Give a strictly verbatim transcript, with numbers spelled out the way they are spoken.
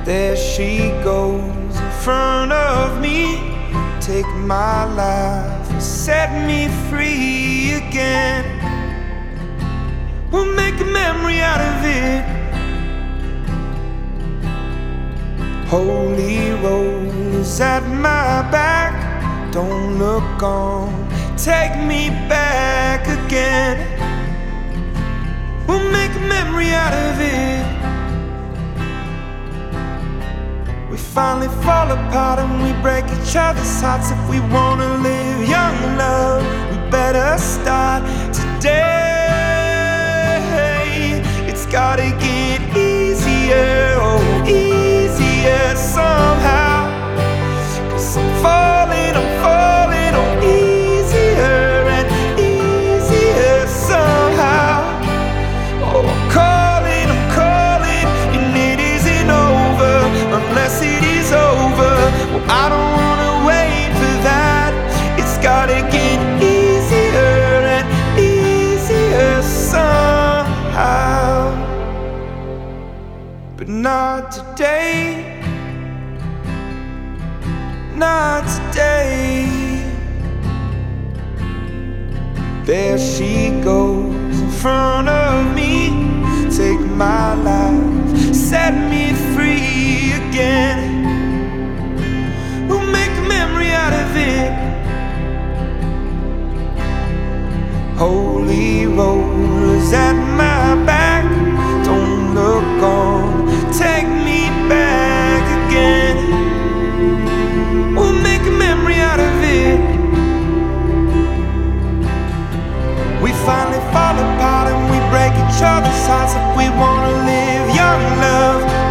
There she goes in front of me. Take my life and set me free again. We'll make a memory out of it. Holy rollers at my back, don't look on, take me back again. We'll make a memory out of it. We finally fall apart and we break each other's hearts. If we wanna live young and love, we better start today. It's gotta get easier, oh easier somehow. 'Cause I'm falling, I'm falling, oh easier and easier somehow. Oh, I'm calling, I'm calling, and it isn't over unless it is over. Well, I don't wanna wait for that. It's gotta get easier and easier somehow. But not today, not today. There she goes in front of me. Take my life, set me free again. We'll make a memory out of it. Holy rollers at my back, don't look on, take me back again. We'll make a memory out of it. We finally fall apart and we break each other's hearts. If we wanna live young love,